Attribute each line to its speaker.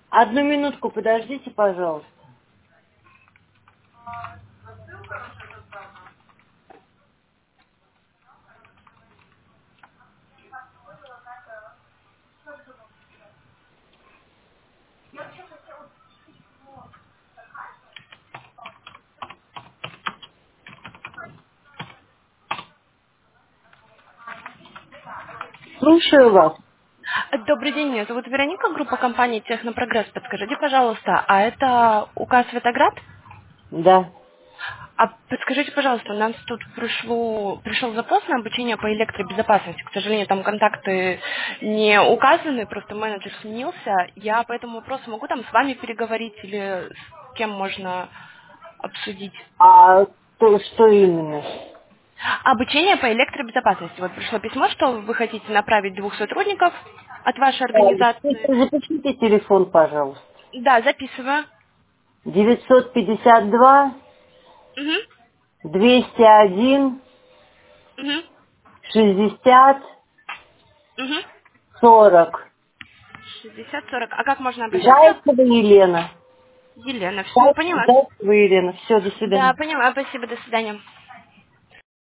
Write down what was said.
Speaker 1: Одну минутку, подождите, пожалуйста. Слушаю вас.
Speaker 2: Добрый день, меня зовут Вероника, группа компании Технопрогресс. Подскажите, пожалуйста, а это УК Светоград?
Speaker 1: Да.
Speaker 2: А подскажите, пожалуйста, у нас тут пришел запрос на обучение по электробезопасности. К сожалению, там контакты не указаны, просто менеджер сменился. Я по этому вопросу могу там с вами переговорить или с кем можно обсудить?
Speaker 1: А что именно?
Speaker 2: Обучение по электробезопасности. Вот пришло письмо, что вы хотите направить 2 сотрудников от вашей организации.
Speaker 1: Запишите телефон, пожалуйста.
Speaker 2: Да, записываю.
Speaker 1: 952
Speaker 2: Угу.
Speaker 1: 201
Speaker 2: Угу.
Speaker 1: 60
Speaker 2: Угу.
Speaker 1: 40.
Speaker 2: 60-40. А как можно обращаться?
Speaker 1: Зайцева Елена.
Speaker 2: Елена, все, поняла.
Speaker 1: Зайцева Елена. Все, до свидания.
Speaker 2: Да, поняла. Спасибо, до свидания.